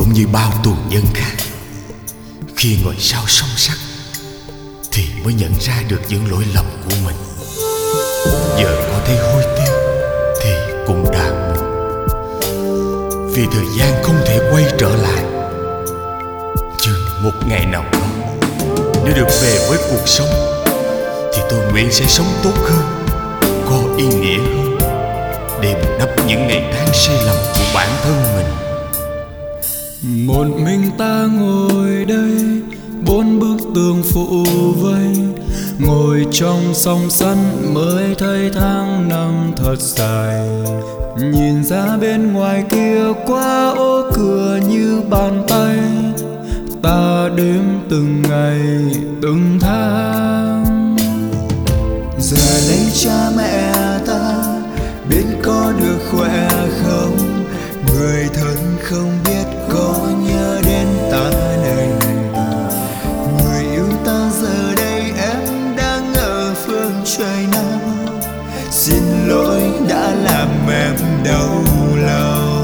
cũng như bao tù nhân khác, khi ngồi sau song sắt thì mới nhận ra được những lỗi lầm của mình. Giờ có thấy hối tiếc thì cũng đã muộn, vì thời gian không thể quay trở lại. Nhưng một ngày nào đó, nếu được về với cuộc sống, thì tôi nguyện sẽ sống tốt hơn, có ý nghĩa hơn, để bù đắp những ngày tháng sai lầm của bản thân mình. Một mình ta ngồi đây, bốn bức tường phủ vây, ngồi trong song sắt mới thấy tháng năm thật dài. Nhìn ra bên ngoài kia qua ô cửa như bàn tay, ta đếm từng ngày từng tháng. Giờ đây cha mẹ ta biết có được khỏe không, người thân không biết có nhớ đến ta nơi này. Người yêu ta giờ đây em đang ở phương trời nào, xin lỗi đã làm em đau lòng.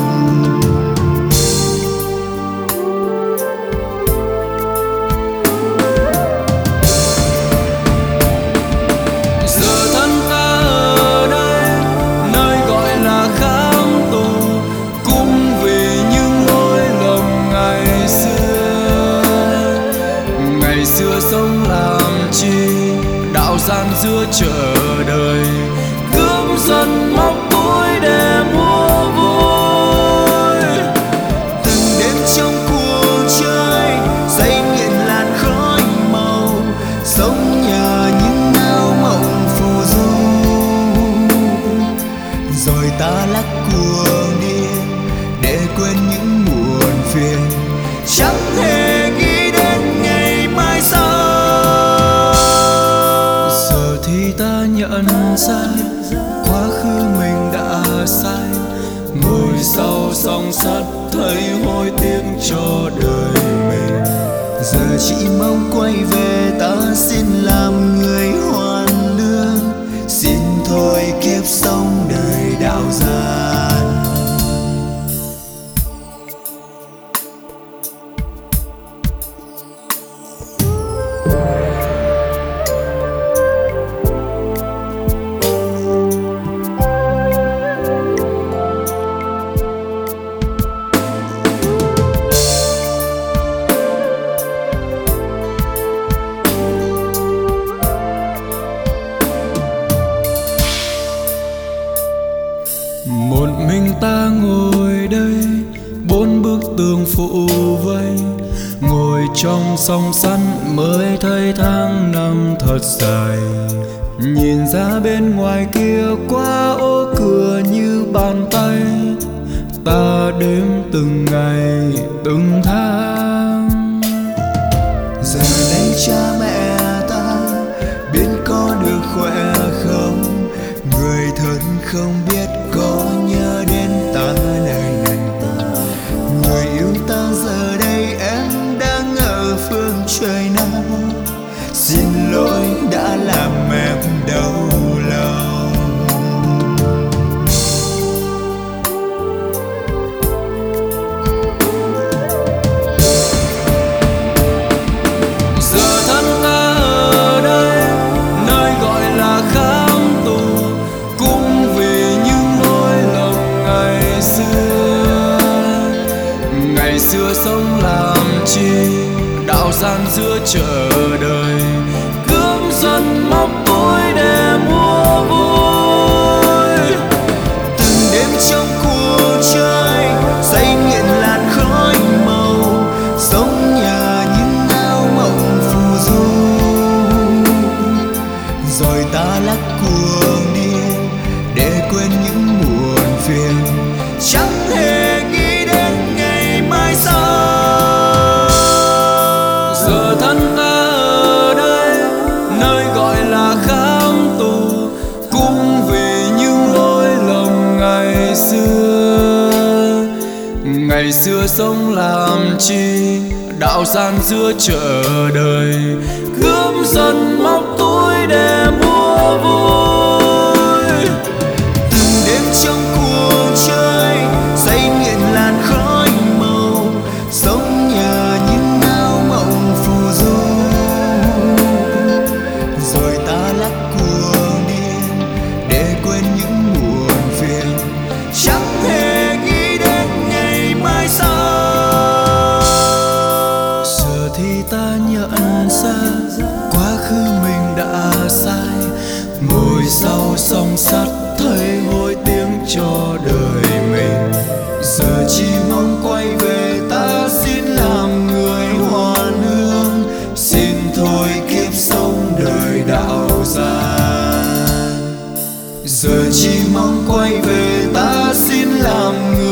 Giờ thân ta ở đây, nơi gọi là khám tù, cũng vì những lỗi lầm ngày xưa. Ngày xưa sống làm chi, đạo gian giữa chờ đời, cướp giật móc túi để mua vui. Từng đêm trong cuộc chơi say nghiện làn khói màu, sống nhờ những áo mộng phù du. Rồi ta lắc cuồng điên để quên những muộn phiền, chẳng hề nghĩ đến ngày mai sau. Giờ thì ta nhận ra quá khứ mình đã sai, ngồi sau song sắt thấy hối tiếc cho đời mình. Giờ chỉ mong quay về, ta xin làm người hoàn lương, xin thôi kiếp sống đời đạo gian. Một mình ta ngồi đây, bốn bức tường phủ vây, ngồi trong song sắt mới thấy tháng năm thật dài. Nhìn ra bên ngoài kia qua ô cửa như bàn tay, ta đếm từng ngày từng tháng. Giờ đây cha mẹ ta biết có được khỏe không, người thân không biết có nhớ đến ta nơi này. Người yêu ta giờ đây em đang ở phương trời nào, xin lỗi đã làm em đau lòng. Giờ thân ta ở đây, nơi gọi là khám tù, cũng vì những lỗi lầm ngày xưa. Ngày xưa sống làm chi, đạo gian giữa chờ đời, cướp giật móc túi để mua vui. Từng đêm trong cuộc chơi say nghiện làn khói màu, sống nhờ những áo mộng phù du. Rồi ta lắc cuồng điên để quên những muộn phiền, chẳng hề nghĩ đến ngày mai sau. Giờ thân ta ở đây, nơi gọi là khám tù, cũng vì những lỗi lầm ngày xưa. Ngày xưa sống làm chi, đạo gian giữa chờ đời, cướp giật móc túi để mua vui. Từng đêm trong cuộc chơi say nghiện làn khói màu, mong quay về ta xin làm người.